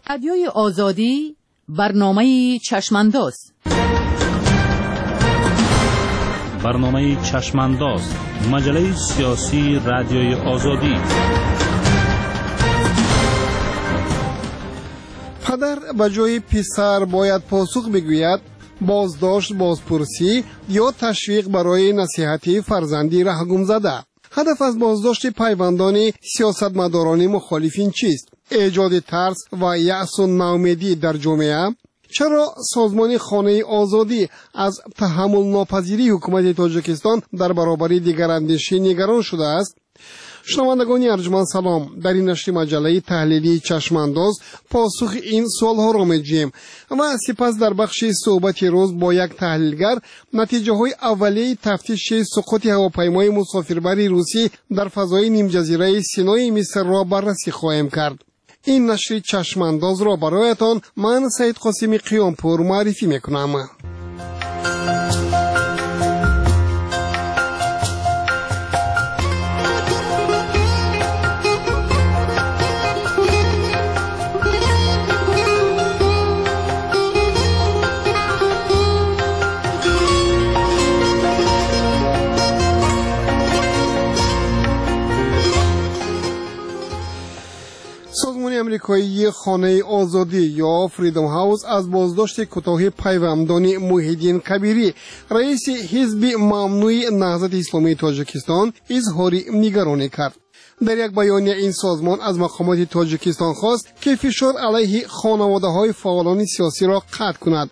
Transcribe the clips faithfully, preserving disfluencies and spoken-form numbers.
رادیوی آزادی برنامه چشمانداز. برنامه چشمانداز، مجله سیاسی رادیوی آزادی. پدر به جای پسر باید پاسخ بگوید، بازداشت، بازپرسی یا تشویق برای نصیحتی فرزندی رهگم زده. هدف از بازداشت پیوندان سیاستمداران مخالفین چیست؟ ایجاد ترس و یأس و ناامیدی در جامعه؟ چرا سازمان خانه آزادی از تحمل ناپذیری حکومت تاجیکستان در برابر دیگراندیشی نگران شده است؟ شنوندگان ارجمند سلام. در این نشر مجله تحلیلی چشمانداز پاسخ این سوالها را می‌دهیم و سپس در بخش صحبت روز با یک تحلیلگر نتیجه های اولیه تفتیش سقوط هواپیمای مسافربری روسی در فضای نیم جزیره سینای مصر را بررسی خواهیم کرد. این نشر چشمانداز را برایتان من سید قاسمی قیامپور معرفی میکنم. امریکایی خانه آزادی یا فریدم هاوس از بازداشت کوتاه پیوندان محیدین کبیری رئیس حزب ممنوع نهضت اسلامی تاجیکستان اظهار نگرانی کرد. در یک بیانیه این سازمان از مقامات تاجیکستان خواست که فشار علیه خانواده‌های فعالان سیاسی را قطع کند.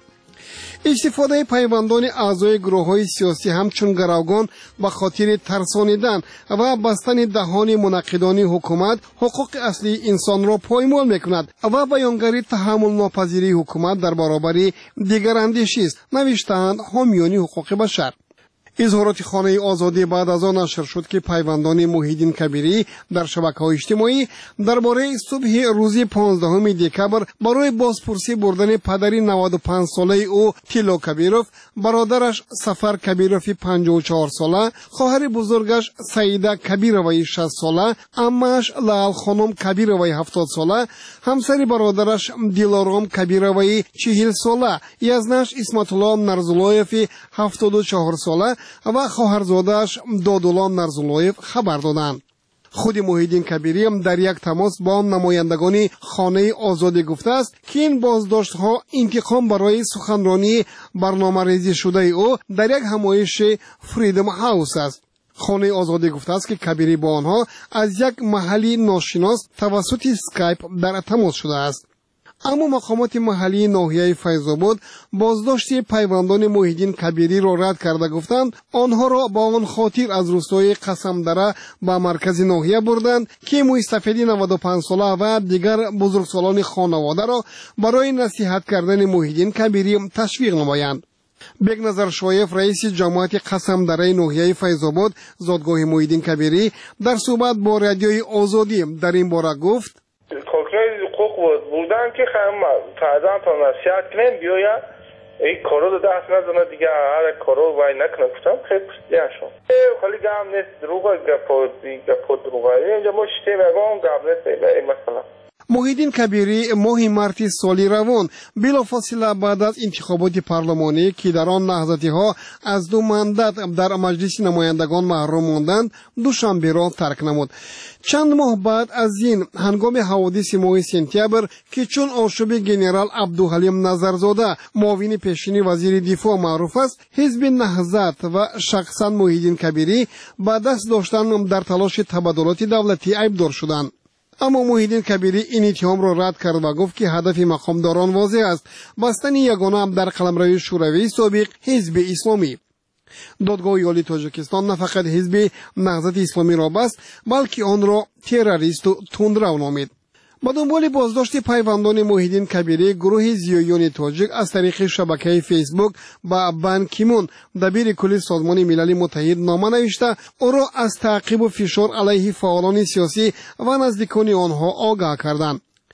استفاده پیوندان اعضای گروه‌های سیاسی همچون گروگان به خاطر ترسانیدن و بستن دهان منقدان حکومت حقوق اصلی انسان را پایمال می‌کند و بیانگر تحمل ناپذیری حکومت در برابر دیگراندیشی است، نوشتند حامیان حقوق بشر. اظهارات خانه آزادی بعد از آن نشر شد که پیوندان محیدین کبیری در شبکه‌های اجتماعی درباره صبح روز پانزدهم دکبر برای بازپرسی بردن پدر نود و پنج ساله او تیلو کبیروف، برادرش سفر کبیروف پنجاه و چهار ساله، خواهر بزرگش سعیده کبیروی شصت ساله، عمه‌اش لال خانم کبیروی هفتاد ساله، همسر برادرش دیلارام کبیروی چهل ساله، یزنش اسمت الله نرزولایف هفتاد و چهار ساله و خواهرزاده‌اش دادولا نرزولایف خبر دادند. خود محیدین کبیری هم در یک تماس با نمایندگان خانه آزادی گفته است که این بازداشت‌ها انتقام برای سخنرانی برنامه‌ریزی شده او در یک همایش فریدم هاوس است. خانه آزادی گفته است که کبیری با آنها از یک محلی ناشناس توسط اسکایپ در تماس شده است. اما مقامات محلی ناحیه فیض‌آباد بازداشت پیوندان محیدین کبیری را رد کرده گفتند آنها را با آن خاطر از روستای قسمدره به مرکز ناحیه بردند که مستفید نود و پنج ساله و دیگر بزرگسالان خانواده را برای نصیحت کردن محیدین کبیری تشویق نمایند. بگنظر شایف رئیس جماعت قسمدره ناحیه فیض‌آباد زادگاه محیدین کبیری در صحبت با رادیوی آزادی در این باره گفت حقوق بودن که خیلی فردا تا نصیحت کنیم بیاید این کارو رو دست نزنه دیگه، هر کارو وای نکنه. گفتم خیلی پرسیدن شما خیلی گم نیست، دروغه گپا گپا دروغه اینجا ما شتیم اگام گم نیست. این مثلا محیدین کبیری ماه مارت سالی روان بلافاصله بعد از انتخابات پارلمانی که در آن نهضتی ها از دو مندت در مجلس نمایندگان محروم ماندند دوشنبه را ترک نمود. چند ماه بعد از این هنگام حوادث ماه سپتامبر که چون آشوب گنرال عبدالحلیم نظرزاده معاون پیشین وزیر دفاع معروف است، حزب نهضت و شخصا محیدین کبیری با دست داشتن در تلاش تبادلات دولتی عیبدار شدند. اما محیدین کبیری این اتهام را رد کرد و گفت که هدف مقامداران واضح است، بستن یگانه در قلمرو شوروی سابق حزب اسلامی. دادگاه عالی تاجیکستان نه فقط حزب نهضت اسلامی را بست بلکه آن را تروریست و تندرو نامید. با دنبال بازداشت پیوندان محیدین کبیری، گروه زیایان تاجیک از طریق شبکه فیسبوک با بان کی مون دبیر کل سازمان ملل متحد نامه نوشته او را از تعقیب و فشار علیه فعالان سیاسی و نزدیکان آنها آگاه کردند.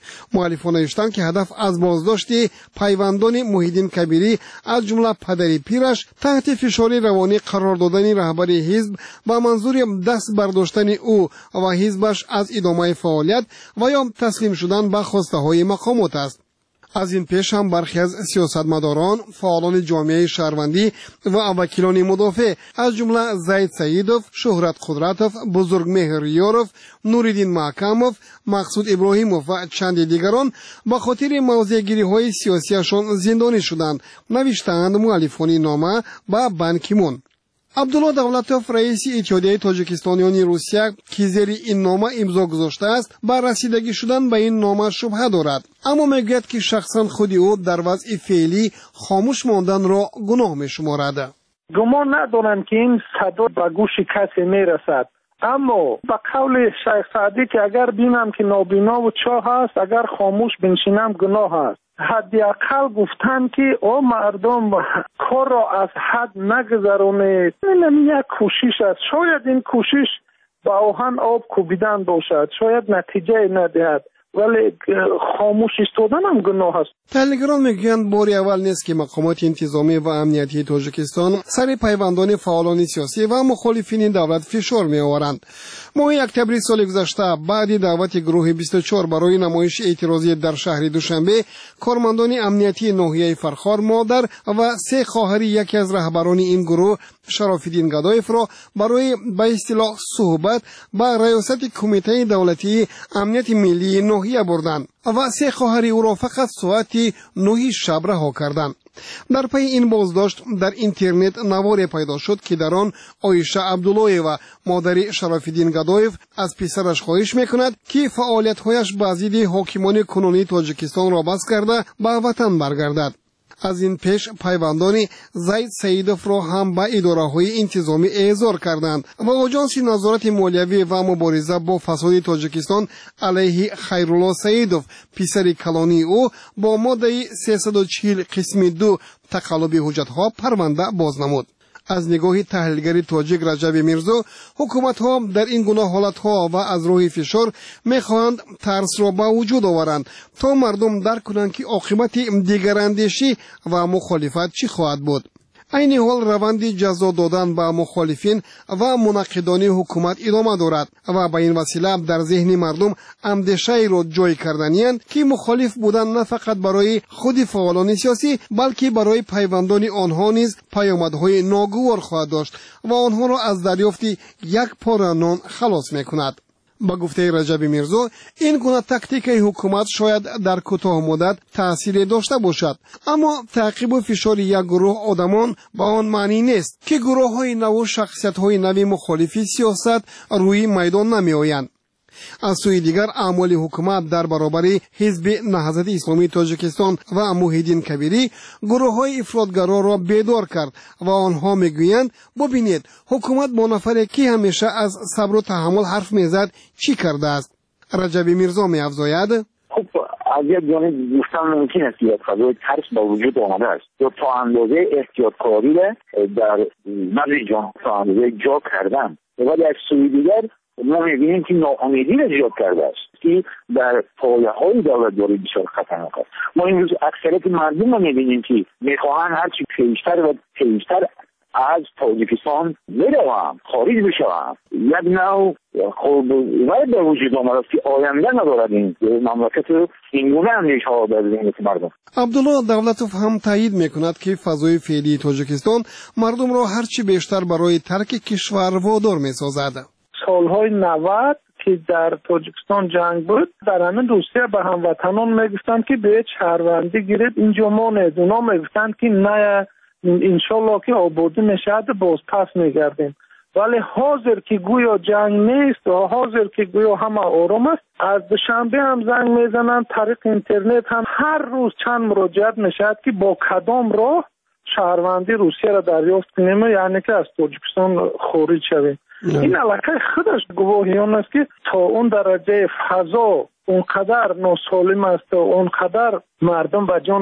مؤلفان نوشتند که هدف از بازداشت پیوندان محیدین کبیری از جمله پدر پیرش تحت فشار روانی قرار دادن رهبر حزب و منظور دست برداشتن او و حزبش از ادامه فعالیت و یا تسلیم شدن به خواسته های مقامات است. از این پیش هم برخی از سیاستمداران، فعالان جامعه شهروندی و وکیلان مدافع از جمله زید سیدوف، شهرت قدرتوف، بزرگمهر ریاروف، نوریدین محکموف، مقصود ابراهیموف و چند دیگران به خاطر موضع‌گیری های سیاسیشان زندانی شدند، نوشتند مؤلفان نامه به بان کی مون. عبدالله دولتوف رئیس اتحادیه تاجیکستانیان روسیه که زیر این نامه امضا گذاشته است بر رسیدگی شدن به این نامه شبهه دارد، اما میگوید که شخصا خود او در وضع فعلی خاموش ماندن را گناه میشمارد. گمان ندارم که این صدا به گوش کسی میرسد، اما به قول شیخ سعدی که اگر بینم که نابینا و چاه است، اگر خاموش بنشینم گناه است. حداقل گفتن که او مردم کار را از حد نگذرونه، این یک کوشش است. شاید این کوشش با آهن آب کوبیدن باشد، شاید نتیجه ندهد، ولی خاموش ایستادن هم گناه است. تحلیلگران میگویند باری اول نیست که مقامات انتظامی و امنیتی تاجیکستان سر پیوندان فعالان سیاسی و مخالفین دولت فشار میآورند. ماه اکتبر سال گذشته بعد دعوت گروه بیست و چهار برای نمایش اعتراضی در شهر دوشنبه، کارمندان امنیتی ناحیه فرخار مادر و سه خواهر یکی از رهبران این گروه، شرافالدین گدایف را برای به اصطلاح صحبت با ریاست کمیته دولتی امنیت ملی ناحیه بردند و سه خواهر او را فقط ساعت نه شب رها کردند. در پی این بازداشت در اینترنت نواری پیدا شد که در آن عایشه عبدالله و مادر شرافالدین گدایف از پسرش خواهش میکند که فعالیت‌هایش به ضد حاکمان کنونی تاجیکستان را بس کرده به وطن برگردد. از این پیش پیوندان زید سیدوف را هم به اداره‌های انتظامی احضار کردند و آژانس نظارت مالیوی و مبارزه با فساد تاجیکستان علیه خیرالله سیدوف پسر کلانی او با ماده سیصد و چهل قسم دو تقلب حجت‌ها پرونده باز نمود. از نگاه تحلیلگر تاجیک رجب میرزا، حکومت ها در این گونه حالت ها و از راه فشار میخواهند ترس را به وجود آورند تا مردم درک کنند که عاقبت دیگراندیشی و مخالفت چی خواهد بود. این حال روند جزا دادن به مخالفین و مناقضان حکومت ادامه دارد و به این وسیله در ذهن مردم اندیشه را جای کردنی‌اند که مخالف بودن نه فقط برای خود فعالان سیاسی بلکه برای پیوندان آنها نیز پیامدهای ناگوار خواهد داشت و آنها را از دریافت یک پاره نان خلاص می‌کند. با گفته رجب میرزا، این گونه تاکتیک حکومت شاید در کوتاه مدت تأثیر داشته باشد، اما تعقیب و فشار یک گروه آدمان با آن معنی نیست که گروه های نو و شخصیت های نوی مخالف سیاست روی میدان نمی آیند. از سوی دیگر اعمال حکومت در برابر حزب نهضت اسلامی تاجیکستان و محیدین کبیری گروه های افراطگرا را بیدار کرد و آنها میگویند ببینید حکومت با نفری که همیشه از صبر و تحمل حرف میزد چی کرده است. رجب میرزا میافزاید خب از یک جانب گفتن ممکن است که فضای ترس با وجود آمده است یا تا اندازه احتیاطکاری در بعضی جا تا اندازه جا کردن، ولی از سوی دیگر ما می‌بینیم که ناامیدی را ایجاد کرده است که در پایه‌های دولت‌داری بسیار خطرناک است. ما این روز اکثریت مردم را می‌بینیم که می‌خواهند هرچی پیشتر و پیشتر از تاجیکستان بروند، خارج بشوند. یک نوع خب ولی به وجود آمده است که آینده ندارد این مملکت، اینگونه اندیشه‌ها در ذهن مردم. عبدالله دولتوف هم تایید میکند که فضای فعلی تاجیکستان مردم را هرچی بیشتر برای ترک کشور وادار می‌سازد. سالهای نود که در تاجیکستان جنگ بود، در همین روسیه به هموطنان میگفتند که به شهروندی گیرید اینجا ما نیست. اونا میگفتند که نه انشالله که آبادی میشد باز پس میگردیم. ولی حاضر که گویا جنگ نیست و حاضر که گویا همه آرام است، از دوشنبه هم زنگ میزنند، طریق اینترنت هم هر روز چند مراجعت میشد که با کدام راه شهروندی روسیه را دریافت کنیم، یعنی که از تاجیکستان خارج شویم. این علاقه خودش گواهیان است که تا اون درجه فضا اونقدر ناسالم است و اونقدر مردم به جانش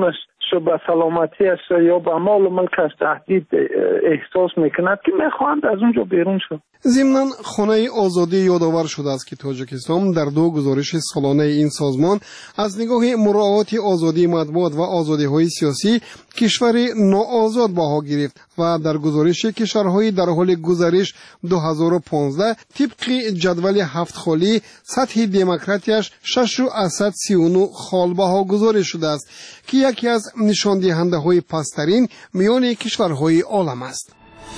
به سلامتیش یا به مال و ملکش تهدید احساس میکند که میخواهند از اونجا بیرون شد. ضمناً خانه آزادی یادآور شده است که تاجیکستان در دو گزارش سالانه این سازمان از نگاه مراعات آزادی مطبوعات و آزادی‌های سیاسی کشور ناآزاد بها گرفت و در گزارش کشورهای در حال گذرش دو هزار و پانزده طبق جدول هفت خالی سطح دموکراتیش شش و سی و نه خال بها گذارش شده است که یکی از نشان دهنده های پسترین میان کشورهای عالم است.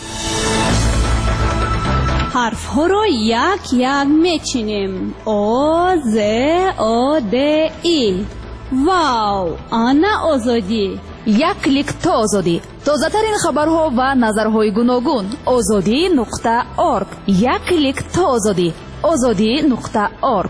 حرف ها رو یک یک میچینیم. او ز او د ای. واو، آنا آزادی. یک کلیک تا آزادی. تازه ترین خبرها و نظرهای گوناگون. آزادی نقطه ارگ. یک کلیک تا آزادی. آزادی نقطه ارگ.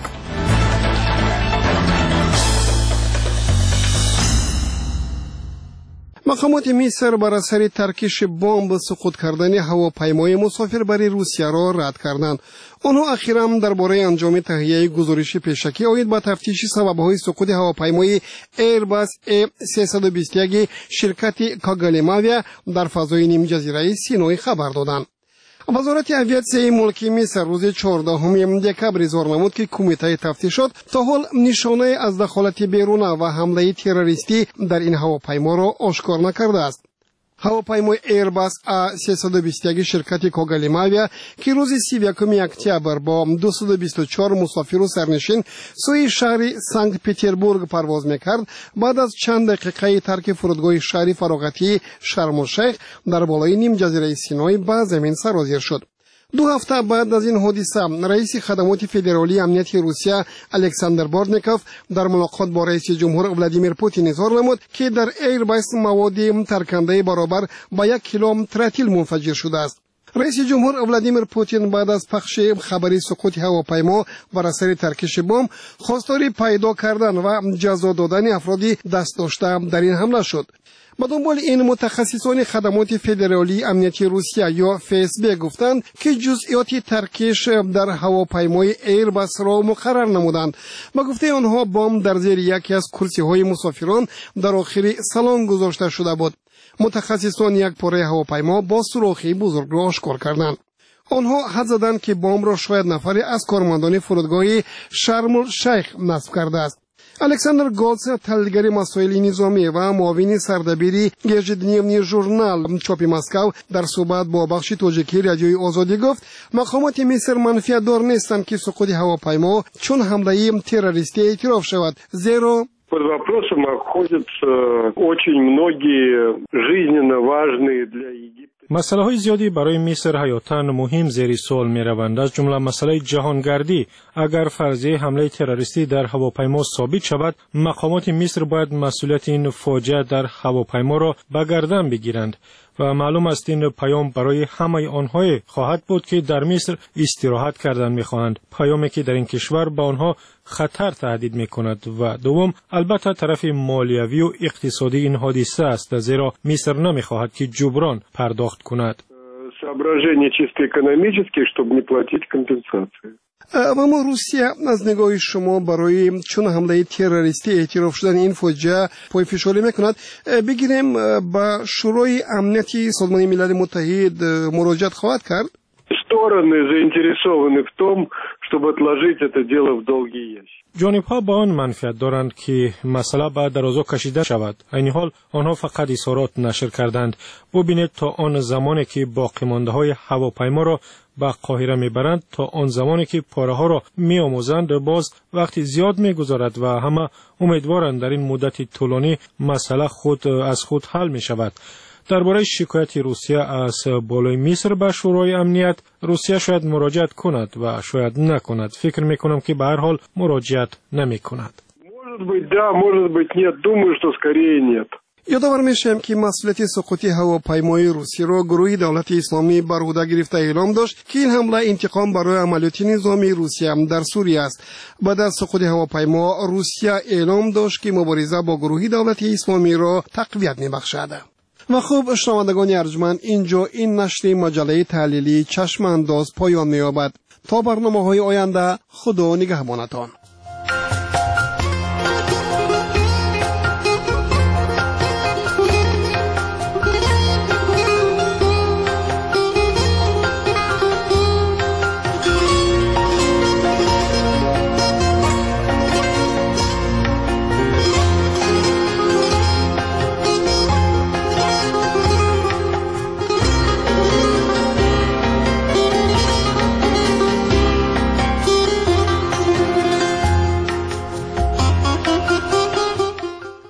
مقامات مصر بر اثر ترکش بمب سقوط کردن هواپیمای مسافربری روسیه را رد کردند. آنها اخیراً درباره انجام تهیه گزارش پیشکی آید با تفتیش سبب‌های سقوط هواپیمای ایرباس ای سیصد و بیست و یک شرکت کاگالیماویا در فضای نیم جزیره سینای خبر دادند. وزارت اویاسیون ملکی مصر روز چهاردهم دکبر اظهار نمود که کمیته تفتیشات تا حال نشانه از دخالت بیرون و حمله تروریستی در این هواپیما را آشکار نکرده است. هواپیمای ایرباس ای سیصد و بیست و یک شرکت کاگالیماویا که روز سی و یکم اکتبر با دویست و بیست و چهار مسافر و سرنشین سوی شهر سنت پترزبورگ پرواز میکرد، بعد از چند دقیقه ترک فرودگاه شهر فراغتی شرم الشیخ در بالای نیم جزیره سینای به زمین سرازیر شد. دو هفته بعد از این حادثه رئیس خدمات فدرالی امنیت روسیه الکساندر بورتنیکوف در ملاقات با رئیس جمهور ولادیمیر پوتین اظهار نمود که در ایرباس مواد ترکنده برابر با یک کیلو ترتیل منفجر شده است. رئیس جمهور ولادیمیر پوتین بعد از پخش خبری سقوط هواپیما بر اثر ترکش بمب خواستار پیدا کردن و جزا دادن افرادی دست داشته در این حمله شد. با دنبال این متخصصان خدمات فدرالی امنیتی روسیه یا اف اس بی گفتند که جزئیات ترکش در هواپیمای ایرباس را مقرر نمودند. با گفته آنها بمب در زیر یکی از کرسی های مسافران در آخر سالن گذاشته شده بود. متخصصان یک پاره هواپیما با سوراخی بزرگ را آشکار کردند. آنها حد زدند که بمب را شاید نفری از کارمندان فرودگاه شرم الشیخ نصب کرده است. الکساندر گولتس، تحلیلگر مسائل نظامی و معاون سردبیری گزیدنی ژورنال چاپ مسکو در صحبت با بخش تاجیکی رادیوی آزادی گفت مقامات مصر منفیت دار نیستند که سقوط هواپیما چون حمله تروریستی اعتراف شود، زیرا под вопросом находятся очень многие жизненно важные для Египта. مسئله های زیادی برای مصر حیاتاً مهم زیر سوال می روند، از جمله مسئله جهانگردی. اگر فرضیه حمله تروریستی در هواپیما ثابت شود، مقامات مصر باید مسئولیت این فاجعه در هواپیما را به گردن بگیرند و معلوم است این پیام برای همه آنها خواهد بود که در مصر استراحت کردن می‌خواهند، پیامی که در این کشور به آنها خطر تهدید می‌کند. و دوم البته طرف مالیوی و اقتصادی این حادثه است، زیرا مصر نمی‌خواهد که جبران پرداخت کند. соображения чисто экономические, чтобы не платить компенсации. اما روسیه از نگاه شما برای چون حمله تروریستی اعتراف شدن این فاجعه پای فشاری میکند؟ بگیریم با شورای امنیتی سازمان ملل متحد مراجعت خواهد کرد؟ Стороны заинтересованы в том, чтобы отложить это дело в долгий ящик. جانب‌ها با آن منفعت دارند که مسئله به درازا کشیده شود. این حال آنها فقط اظهارات نشر کردند. ببینید تا آن زمانی که باقی مانده های هواپیما را به قاهره میبرند، تا آن زمانی که پاره ها را میآموزند، باز وقتی زیاد میگذارد و همه امیدوارند در این مدت طولانی مسئله خود از خود حل می شود. درباره شکایت روسیه از بالای مصر به شورای امنیت، روسیه شاید مراجعت کند و شاید نکند. فکر میکنم که به هر حال مراجعت نمی کند. Может быть, да, может быть, нет. Думаю, что скорее нет. یادآور میشم که مسئولیت سقوط هواپیمای روسی را گروه دولت اسلامی بر عهده گرفته اعلام داشت که این حمله انتقام برای عملیات نظامی روسیه در سوریه است. بعد از سقوط هواپیما روسیه اعلام داشت که مبارزه با گروه دولت اسلامی را تقویت میبخشد. و خوب شنوندگان ارجمند، اینجا این نشر مجله تحلیلی چشم انداز پایان می‌یابد. تا برنامه‌های آینده، خدا نگهبانتان.